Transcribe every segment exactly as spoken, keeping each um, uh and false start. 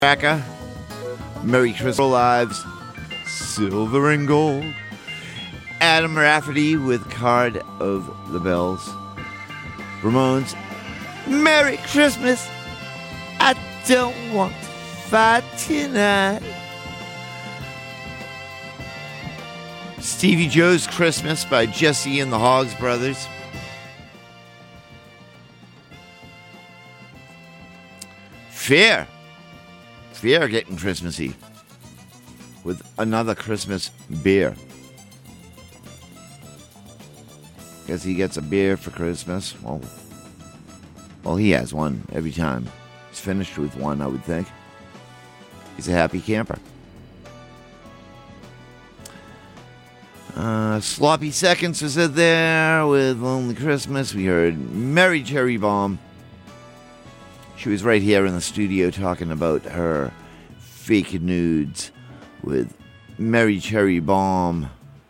Cracker, Merry Christmas Lives, Silver and Gold, Adam Rafferty with Card of the Bells, Ramones, Merry Christmas, I don't want to fight tonight, Stevie Joe's Christmas by Jesse and the Hogs Brothers, Fear. Fear getting Christmassy with another Christmas beer. Guess he gets a beer for Christmas. Well, well, he has one every time. He's finished with one, I would think. He's a happy camper. Uh, Sloppy Seconds was in there with Lonely Christmas. We heard Merry Cherry Bomb. She was right here in the studio talking about her fake nudes with Merry Cherry Bomb.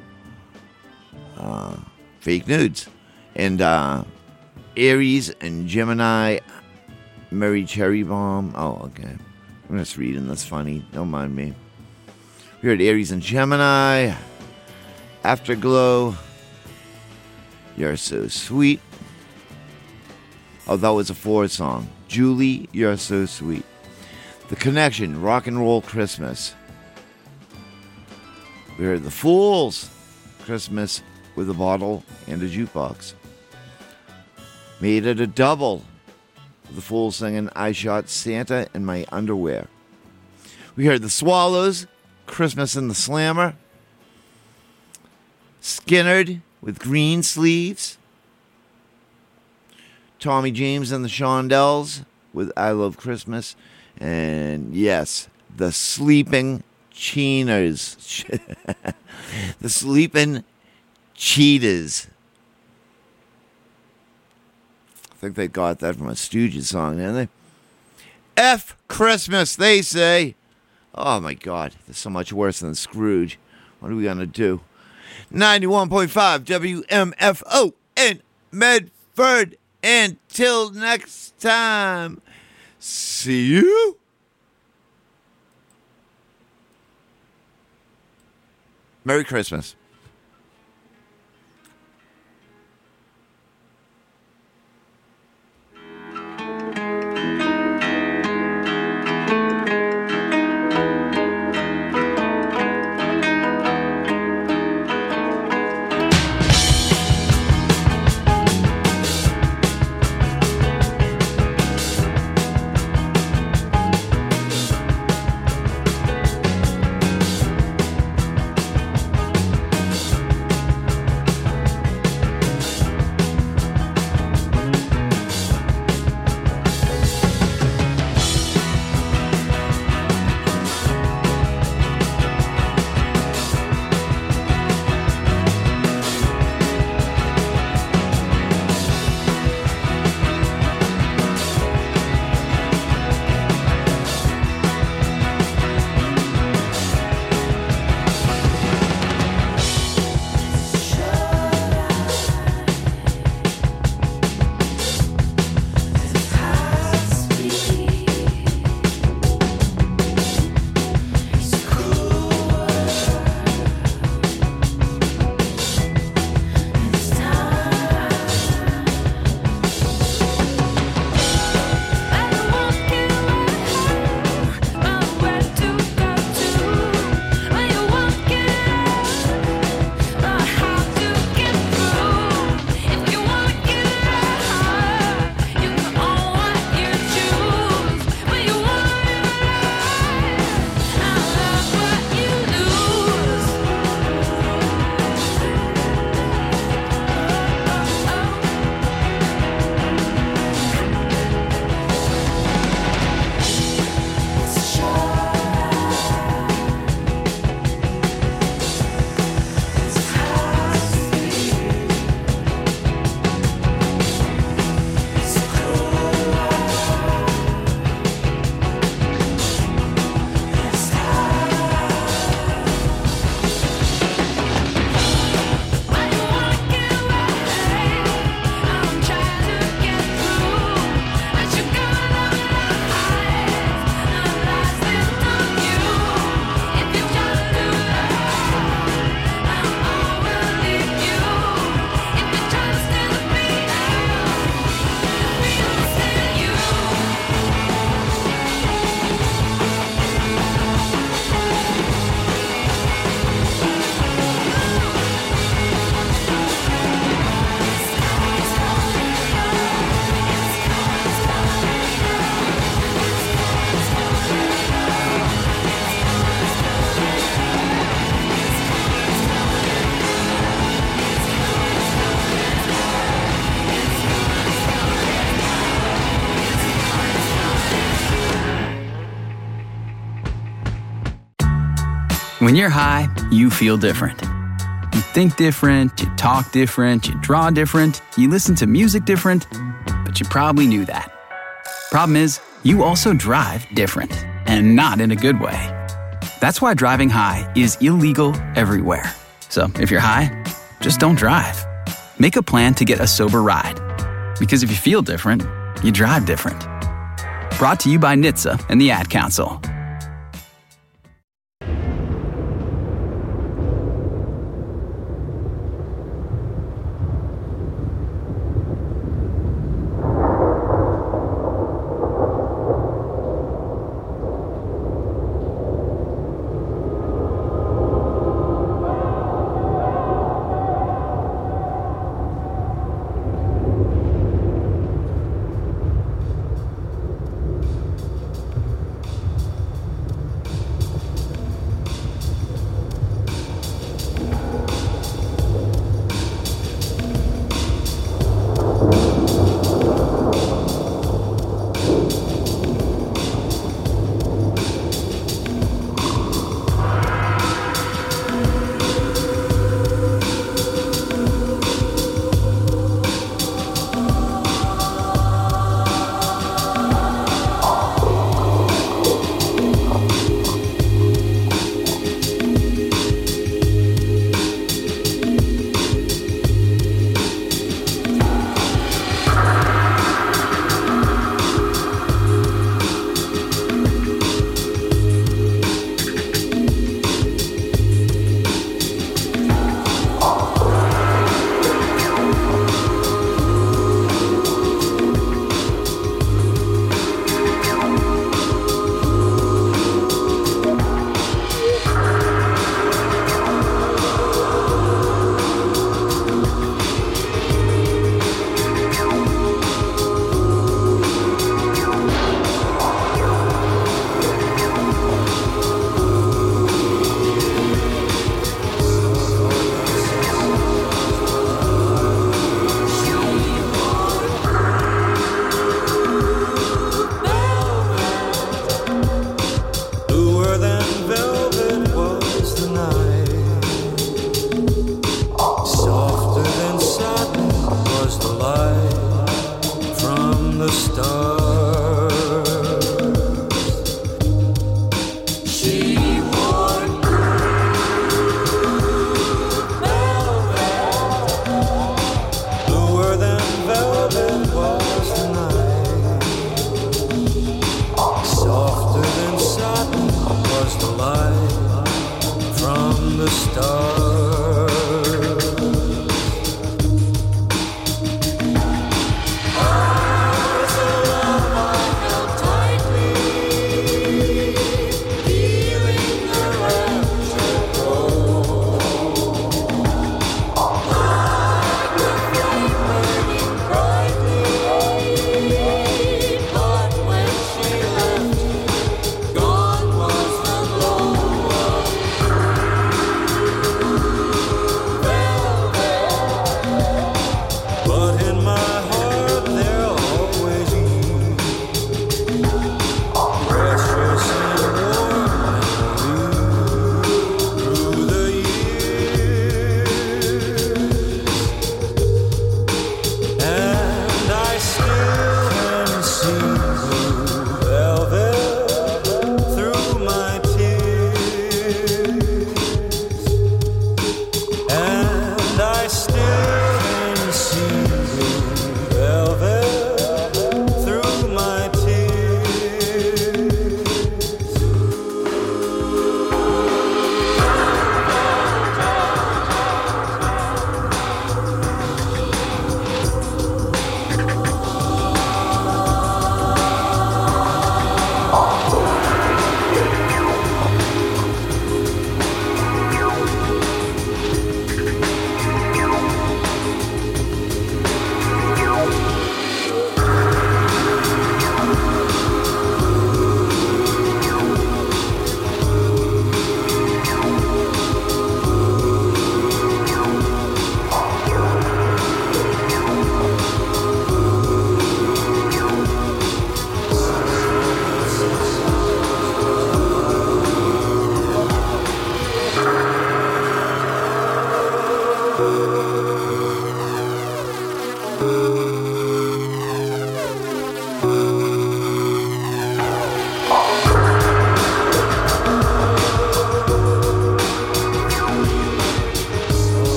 Uh, fake nudes. And uh, Aries and Gemini, Merry Cherry Bomb. Oh, okay. I'm just reading. That's funny. Don't mind me. We heard Aries and Gemini. Afterglow. You're So Sweet. Oh, that was a Four song. Julie, You're So Sweet. The Connection, Rock and Roll Christmas. We heard The Fools, Christmas with a Bottle and a Jukebox. Made it a double. The Fools singing I Shot Santa in My Underwear. We heard The Swallows, Christmas in the Slammer. Skinnerd with Green Sleeves. Tommy James and the Shondells with I Love Christmas. And yes, the Sleeping Cheaters. The Sleeping Cheaters. I think they got that from a Stooges song, didn't they? F Christmas, they say. Oh my God, that's so much worse than Scrooge. What are we going to do? ninety-one point five W M F O in Medford. Until next time, see you. Merry Christmas. When you're high, you feel different. You think different, you talk different, you draw different, you listen to music different, but you probably knew that. Problem is, you also drive different, and not in a good way. That's why driving high is illegal everywhere. So if you're high, just don't drive. Make a plan to get a sober ride. Because if you feel different, you drive different. Brought to you by N H T S A and the Ad Council.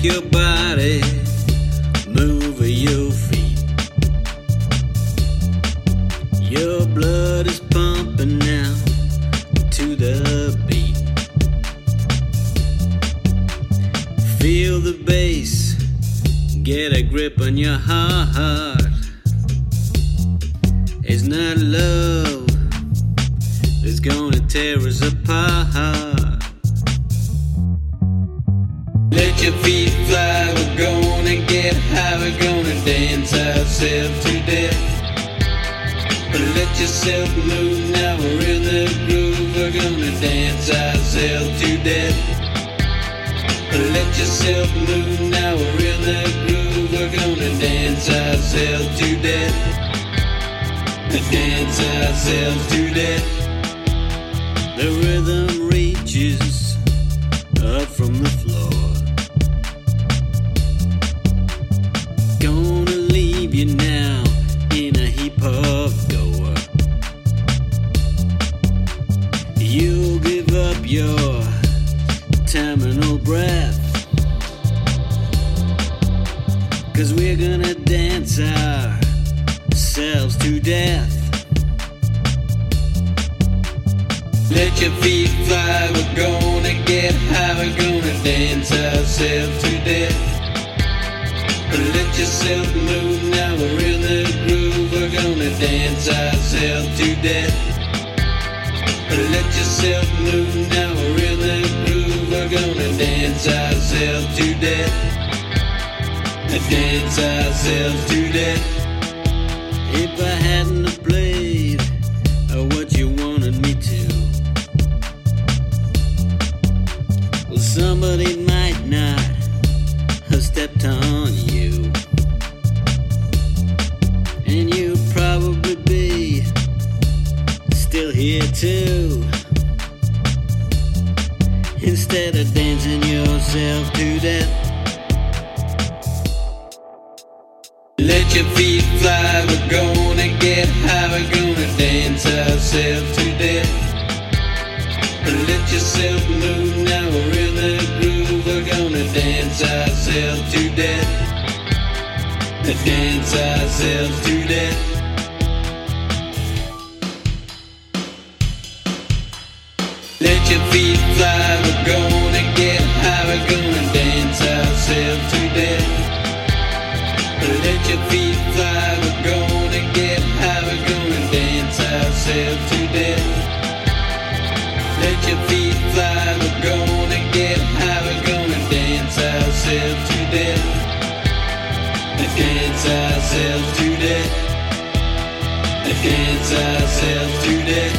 Shake your body, move your feet. Your blood is pumping now to the beat. Feel the bass, get a grip on your heart. It's not love that's gonna tear us apart. Let your feet fly, we're gonna get high, we're gonna dance ourselves to death. But let yourself move, now we're in the groove, we're gonna dance ourselves to death. But let yourself move, now we're in the groove, we're gonna dance ourselves to death. Dance ourselves to death. The rhythm reaches up from the floor. Gonna leave you now in a heap of gore. You'll give up your terminal breath, 'cause we're gonna dance ourselves to death. Let your feet fly, we're gonna get high, we're gonna dance ourselves to death. But let yourself move, now we're in the groove, we're gonna dance ourselves to death. But let yourself move, now we're in the groove, we're gonna dance ourselves to death. Dance ourselves to death. If I hadn't have played what you wanted me to, well, somebody might not have stepped on you, and you'd probably be still here too, instead of dancing yourself to death. Let your feet fly, we're gonna get high, we're gonna dance ourselves to death. But let yourself move, now we're in the groove, we're gonna dance ourselves to death. Dance ourselves to death. Let your feet fly, we're gonna get high, we're gonna dance ourselves to death. Let your feet fly, we're gonna get high, we're gonna dance ourselves to death. Let your feet fly, we're gonna get high, we're gonna dance ourselves to death. Dance ourselves to death. Dance ourselves to death.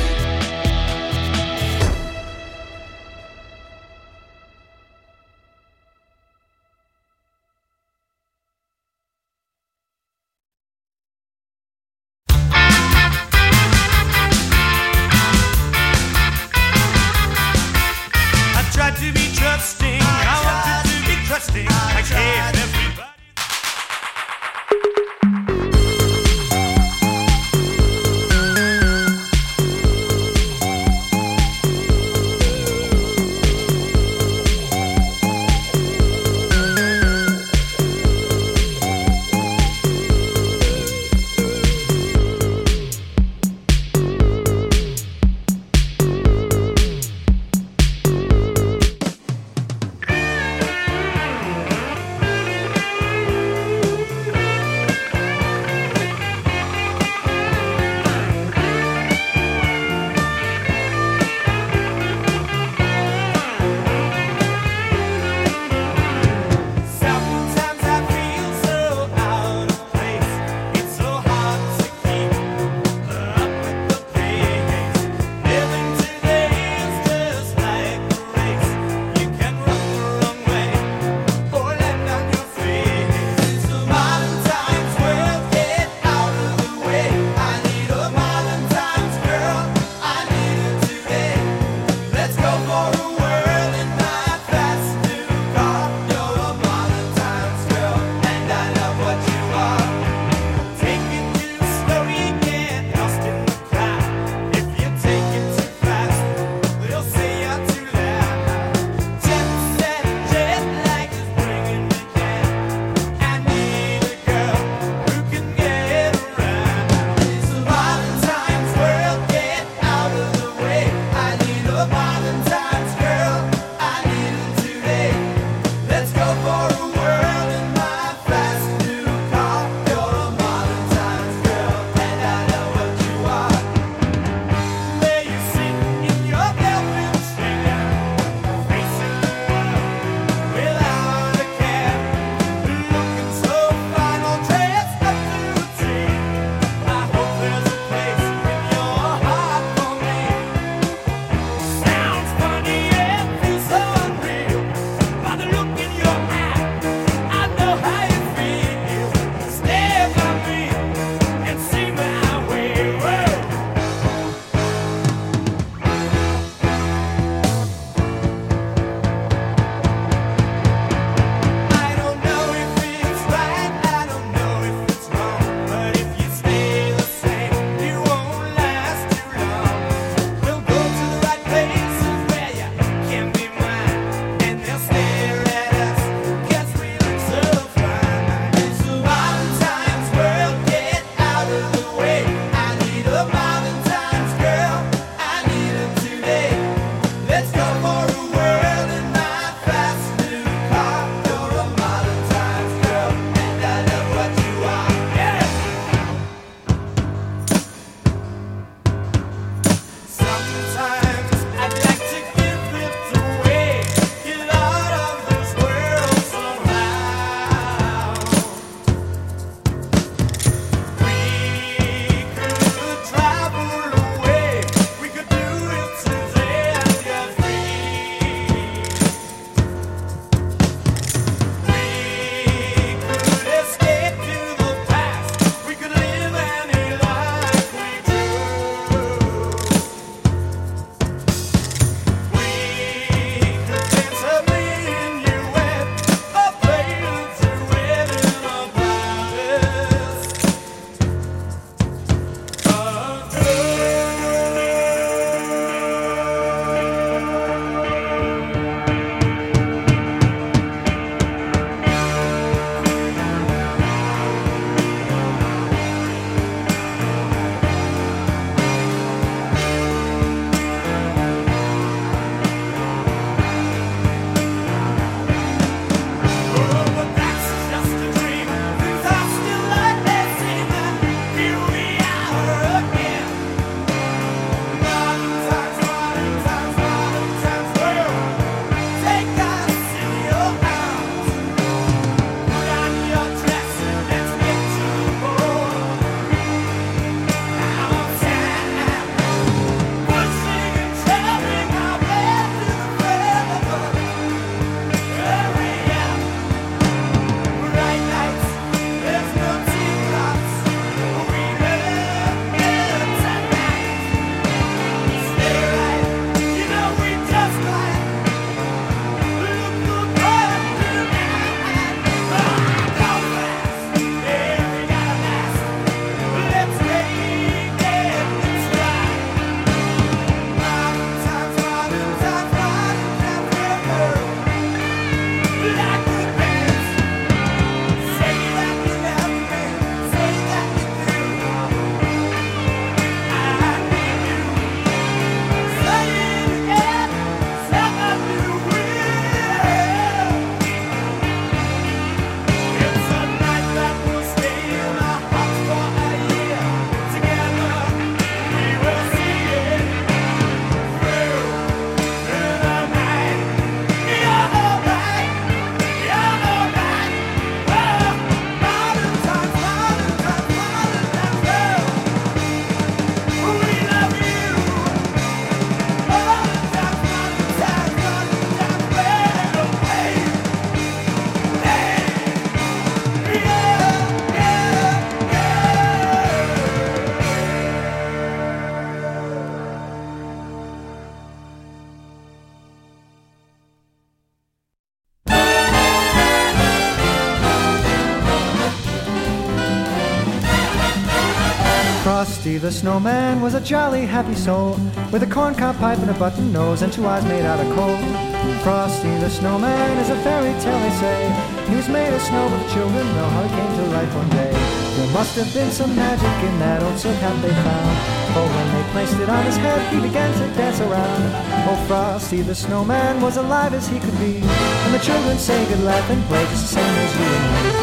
Frosty the Snowman was a jolly, happy soul, with a corncob pipe and a button nose and two eyes made out of coal. Frosty the Snowman is a fairy tale, they say. He was made of snow, but the children know how he came to life one day. There must have been some magic in that old silk hat they found, for when they placed it on his head, he began to dance around. Oh, Frosty the Snowman was alive as he could be, and the children say he could laugh and play just the same as you and me.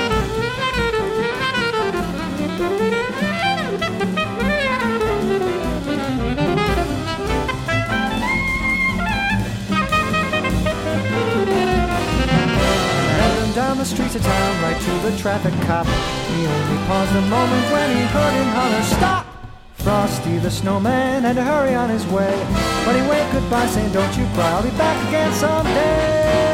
Down the streets of town, right to the traffic cop. He only paused a moment when he heard him holler, "Stop!" Frosty the Snowman had to hurry on his way, but he waved goodbye saying, "Don't you cry, I'll be back again someday."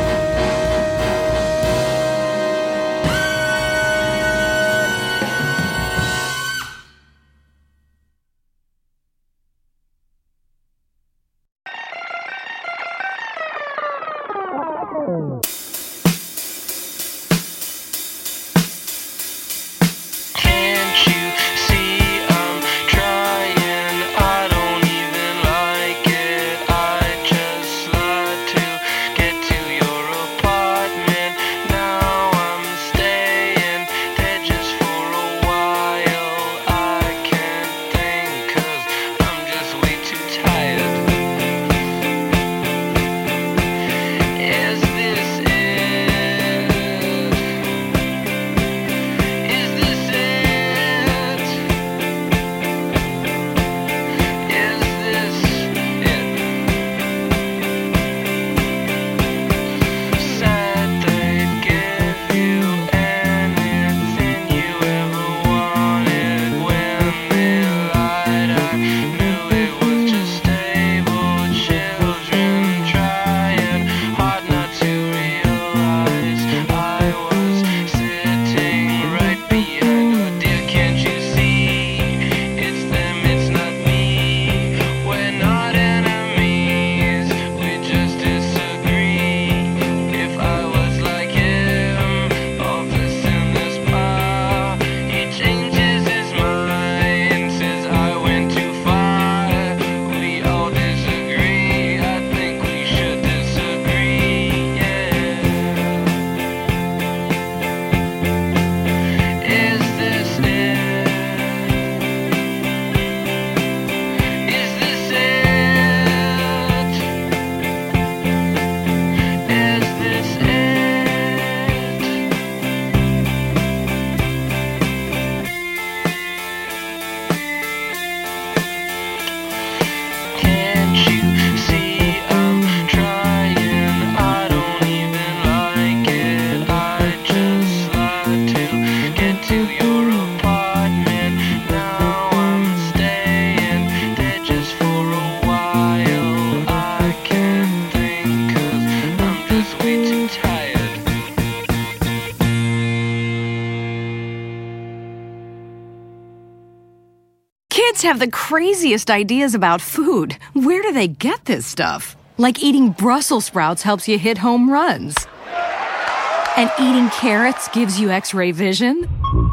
Have the craziest ideas about food. Where do they get this stuff? Like eating Brussels sprouts helps you hit home runs. And eating carrots gives you X-ray vision.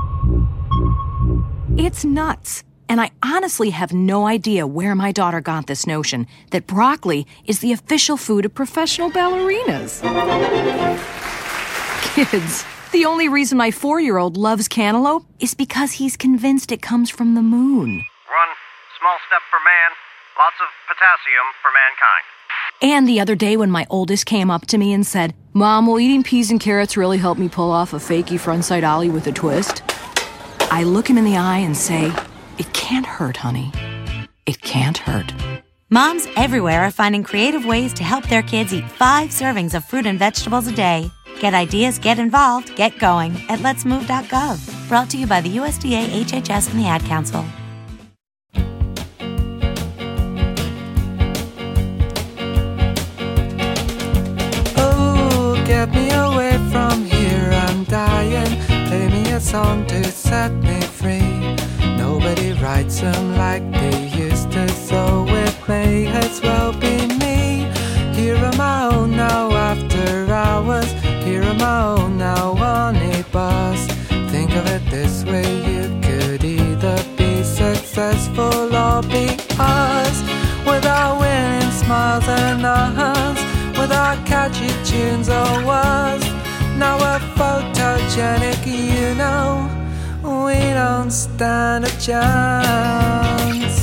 It's nuts. And I honestly have no idea where my daughter got this notion that broccoli is the official food of professional ballerinas. Kids, the only reason my four-year-old loves cantaloupe is because he's convinced it comes from the moon. One small step for man, lots of potassium for mankind. And the other day when my oldest came up to me and said, "Mom, will eating peas and carrots really help me pull off a fakey frontside ollie with a twist?" I look him in the eye and say, "It can't hurt, honey. It can't hurt." Moms everywhere are finding creative ways to help their kids eat five servings of fruit and vegetables a day. Get ideas, get involved, get going at lets move dot gov. Brought to you by the U S D A, H H S, and the Ad Council. Get me away from here, I'm dying. Play me a song to set me free. Nobody writes them like they used to, so it may as well be me. Here on my own now after hours. Here on my own now on a bus. Think of it this way, you could either be so catchy tunes or was. Now we're photogenic, you know, we don't stand a chance.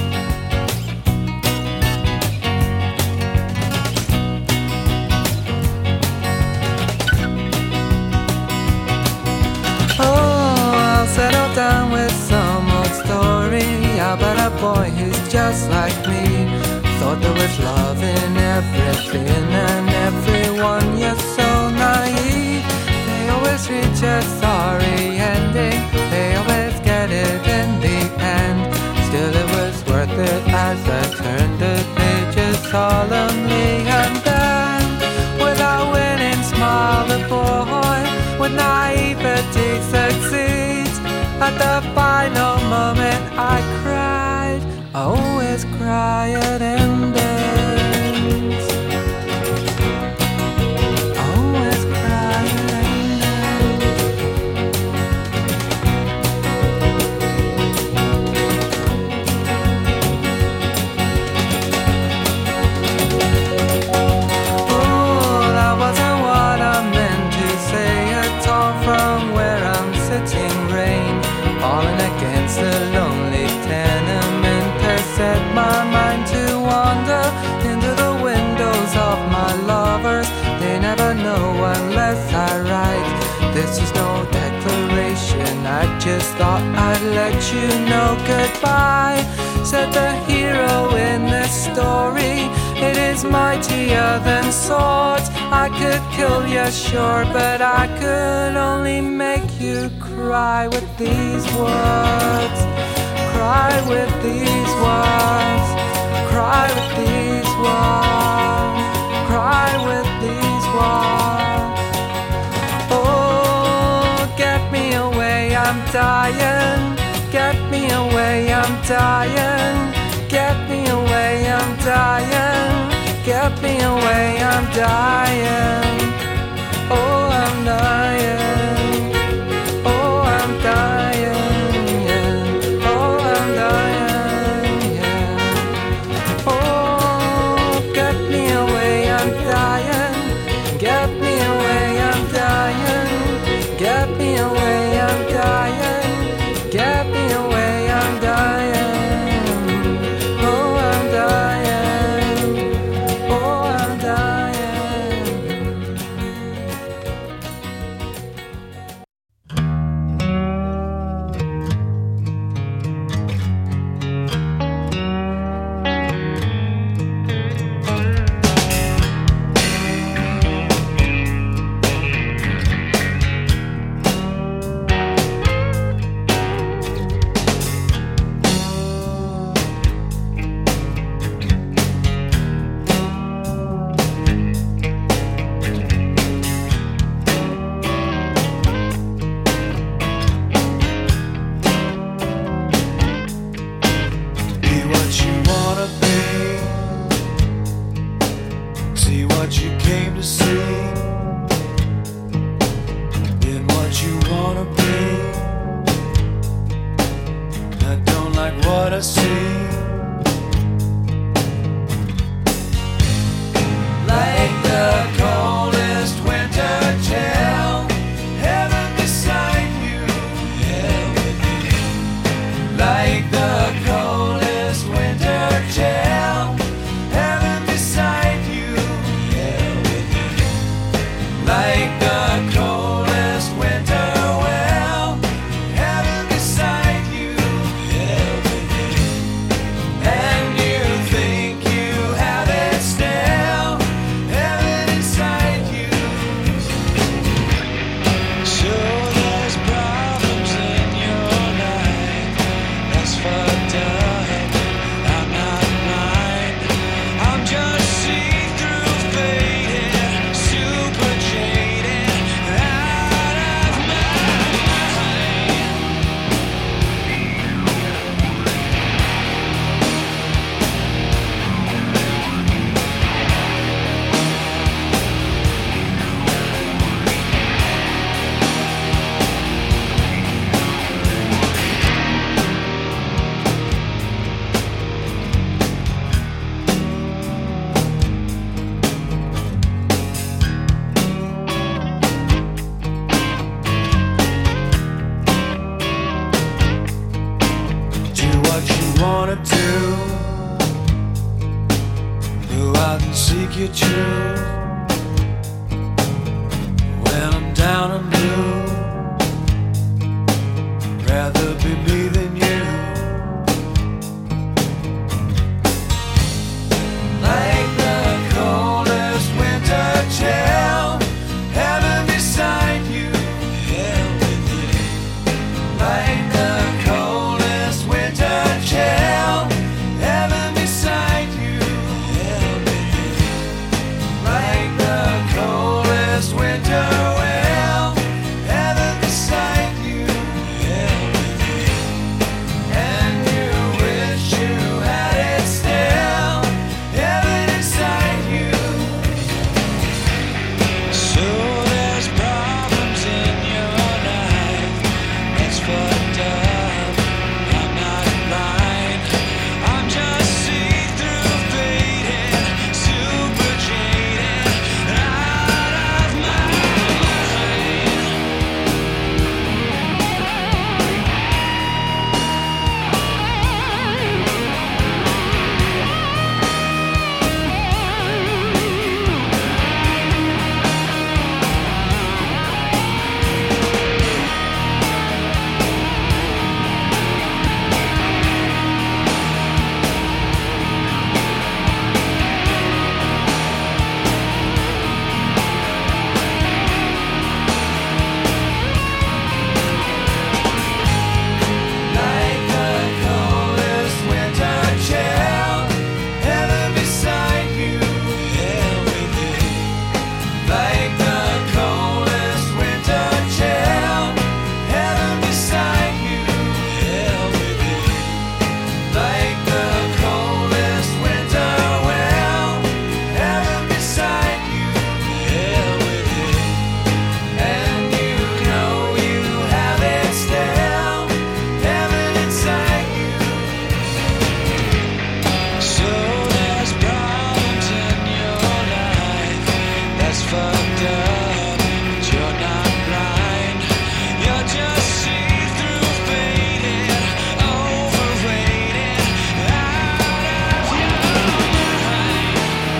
Settle down with some old story about a boy who's just like me. Thought there was love in everything and everyone, you're so naive. They always reach a sorry ending, they always get it in the end. Still it was worth it as I turned the pages solemnly. And then, with a winning smile, the boy with naivety succeeds. At the final moment I cried, I always cry at endings. I always cry at Oh, that wasn't what I meant to say at all. From where I'm sitting, rain falling against the lonely tenement has set my mind to wander into the windows of my lovers. They never know unless I write. This is no declaration, I just thought I'd let you know goodbye. Said the hero in this story, it is mightier than swords. I could kill you, sure, but I could only make you cry with these words. Cry with these words. Cry with these words. Cry with these words. Oh, get me away, I'm dying. Get me away, I'm dying. Get me away, I'm dying. Get me away, I'm dying. Oh, I'm dying. Oh, I'm dying, yeah. Oh, I'm dying, yeah. Oh, get me away, I'm dying. Get me away, I'm dying. Get me away, I'm dying. Get me away, I'm dying. Oh, I'm dying. Oh, I'm dying. Be what you wanna be. See what you came to see. In what you wanna be. I don't like what I see. Like the coldest winter chill. Heaven beside you. Hell with you. Like the coldest winter chill. Heaven beside you. Hell with you. Like the coldest winter well. Heaven beside you. Hell with you. And you think you have it still. Heaven inside you. Sure, there's problems in your life. That's fucked up. wanted to go out and seek your truth. When I'm down and blue, rather be me than you. Like the coldest winter chill, heaven beside you, hell with you. Like the coldest winter chill, heaven beside you, hell with you. Like the coldest winter wind, heaven beside you, hell with you. And you wish you had it still, heaven inside you. So there's problems in your life, that's fucked up. I'm not blind, I'm just see-through faded, super jaded, out of my mind. Like the coldest winter chill, heaven beside you, hell with you. Like the coldest winter chill, heaven beside you, hell with you. Like the coldest winter wind, heaven beside you, hell with you. And you know you have it still, heaven inside you. So there's problems in your life, that's fucked up, but you're not blind. You're just see-through faded, overrated, out of your mind.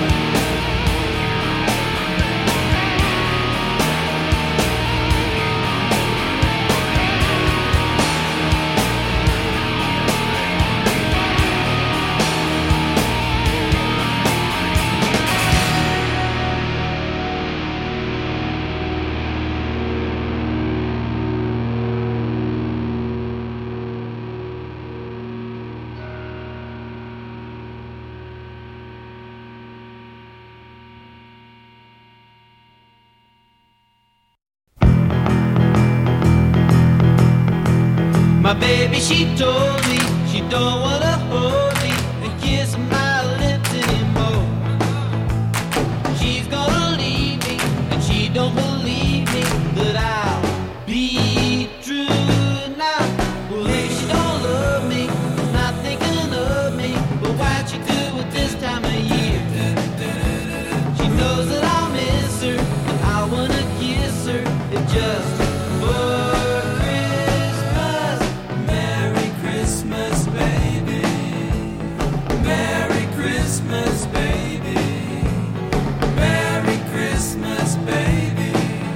My baby, she told me she don't wanna hold me and kiss my lips anymore. She's gonna leave me and she don't believe me that I'll be true now. Well, if she don't love me, not thinking of me, but why'd she do it this time of year? She knows that I'll miss her and I wanna kiss her. It just for Christmas. Merry Christmas, baby. Merry Christmas, baby. Merry Christmas, baby.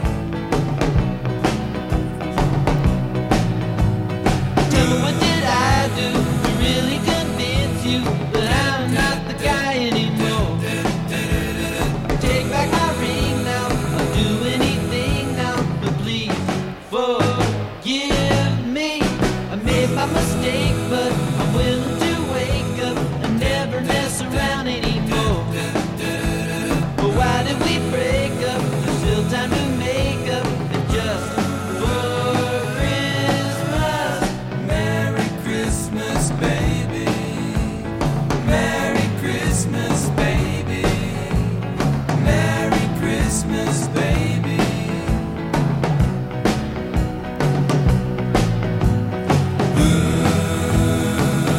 Tell me, what did I do to really convince you that I'm not the guy anymore? Take back my ring now, I'll do anything now, but please forgive me. I made my mistake, but I'm willing to wake up and never mess around anymore. But why did we break up? There's still time to make up, and just for Christmas. Merry Christmas, baby. Merry Christmas, baby. Merry Christmas, baby. Ooh.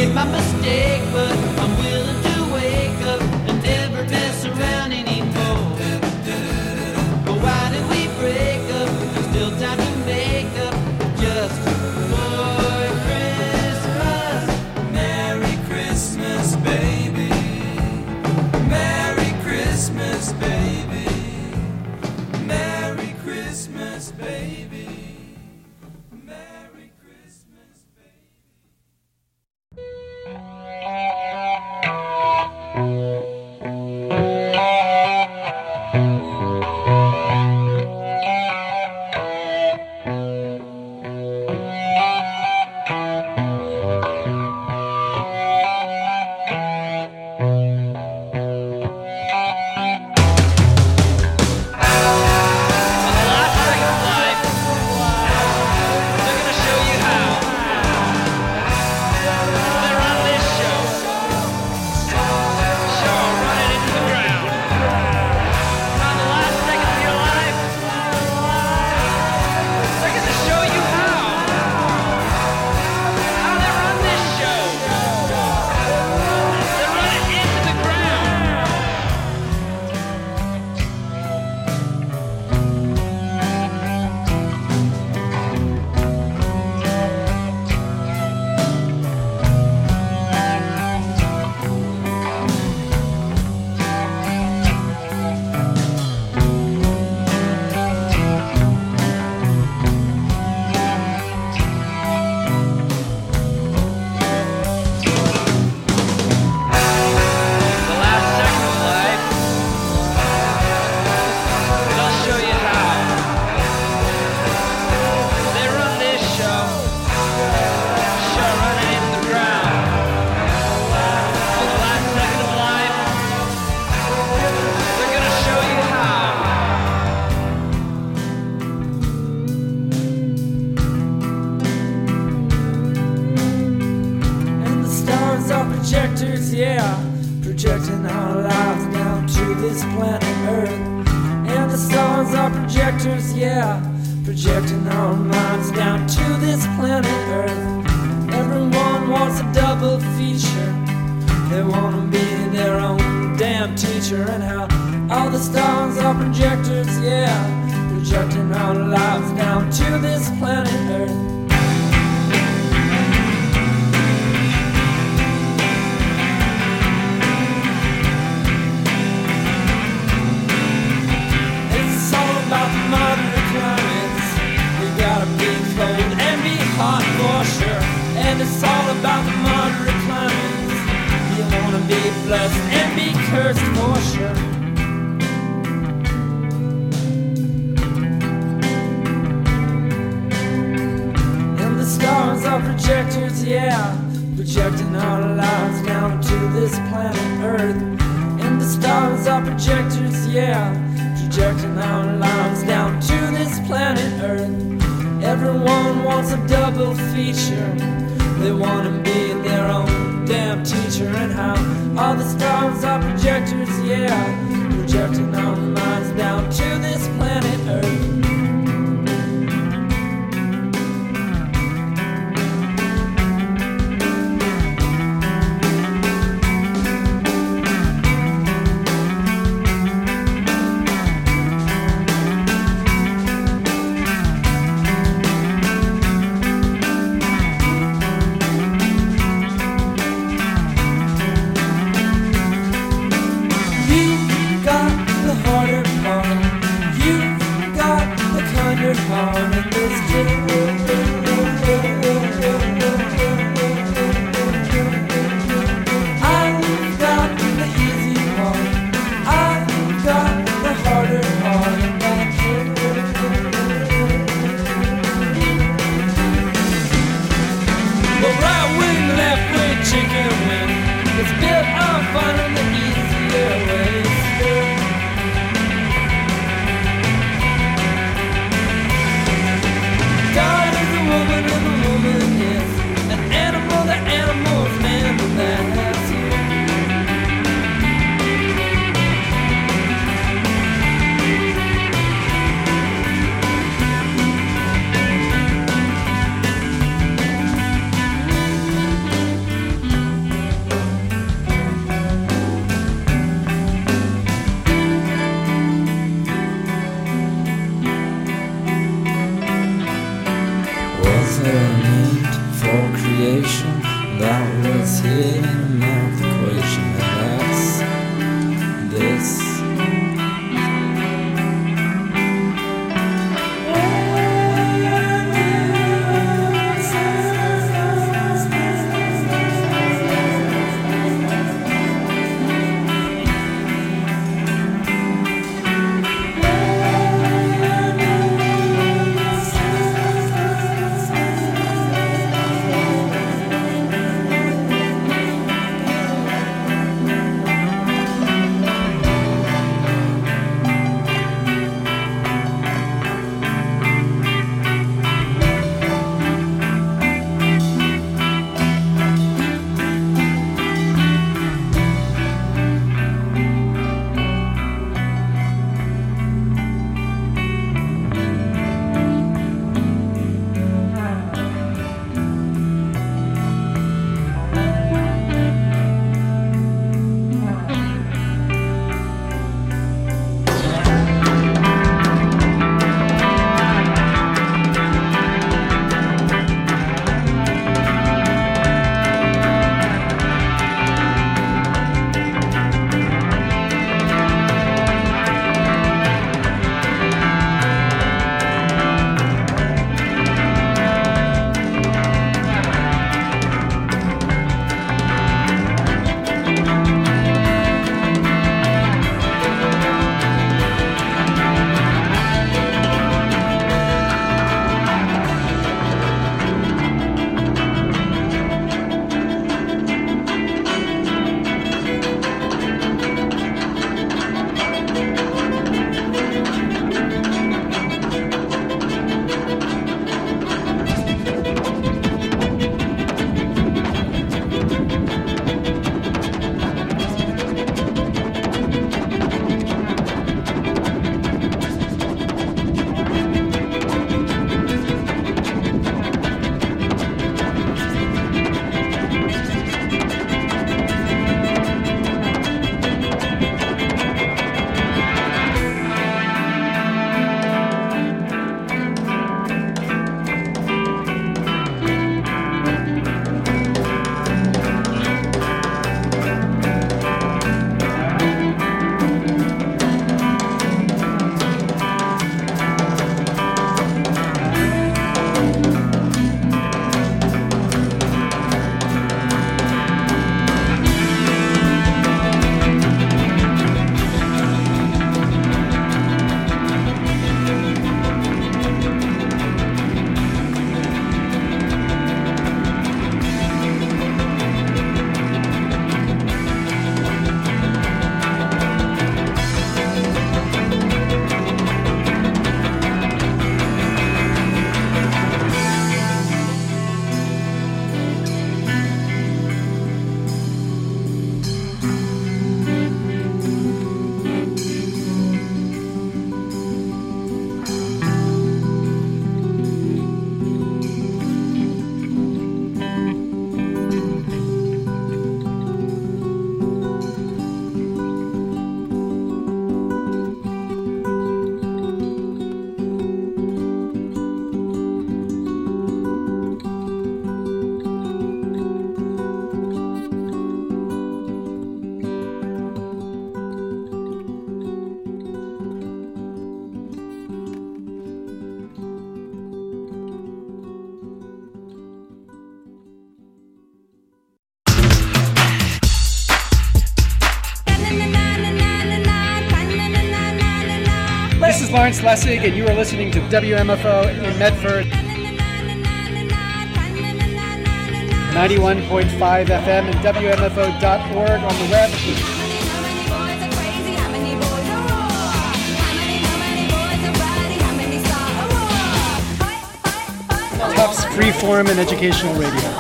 made my mistake, but I'm willing to wake up and never mess around anymore. But why did we break up? There's still time to make up just for Christmas. Merry Christmas, baby. Merry Christmas, baby. Merry Christmas, baby. Merry Christmas, baby. Projectors, yeah, projecting our lives down to this planet Earth. And the stars are projectors, yeah, projecting our minds down to this planet Earth. Everyone wants a double feature. They want to be their own damn teacher. And how all the stars are projectors, yeah, projecting our lives down to this planet Earth. And it's all about the moderate climates. You wanna be blessed and be cursed for sure. And the stars are projectors, yeah, projecting our lives down to this planet Earth. And the stars are projectors, yeah, projecting our lives down to this planet Earth. Everyone wants a double feature. They want to be their own damn teacher. And how all the stars are projectors, yeah, projecting our minds down to this planet Earth. is Lawrence Lessig, and you are listening to W M F O in Medford. ninety-one point five F M and W M F O dot org on the web. Tufts Freeform and Educational Radio.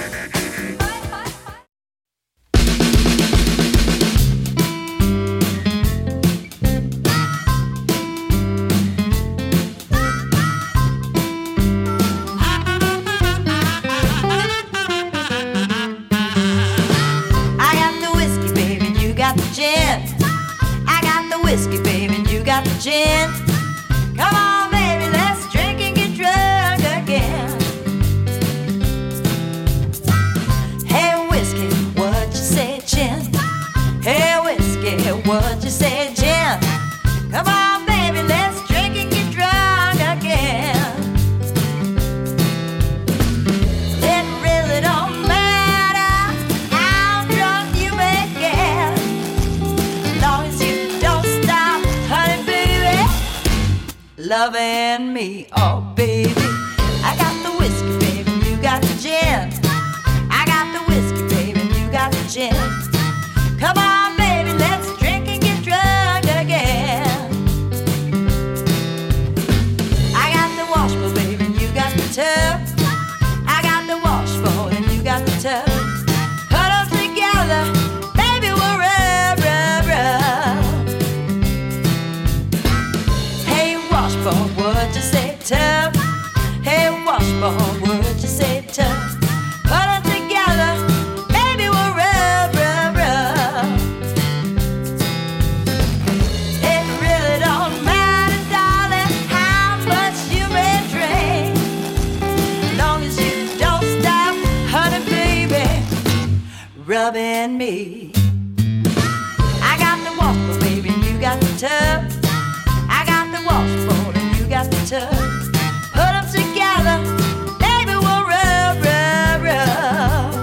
Gin. Come on, baby, let's drink and get drunk again. Hey, whiskey, what you say, gin? Hey, whiskey, what you say, gin? Come on, baby, let's drink and get drunk again. It really don't matter how drunk you may get, as long as you don't stop, honey, loving me, oh baby. I got the whiskey, baby, you got the gin. I got the whiskey, baby, you got the gin. Come on, baby, let's drink and get drunk again. I got the washbowl, baby, you got the tub. I got the washbowl and you got the tub. Put them together, baby, we'll rub, rub, rub. Washbowl, would you say tub? Hey, washbowl, would you say tub? Put them together, baby, we'll rub, rub, rub. It really don't matter, darling, how much you may drink, as long as you don't stop, honey, baby, rubbing me. I got the washbowl, baby, and you got the tub. I got the washbowl and you got the tub. Put them together, baby, we'll rub, rub, rub.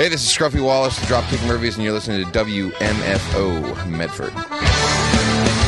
Hey, this is Scruffy Wallace, the Dropkick Murphys, and you're listening to W M F O Medford.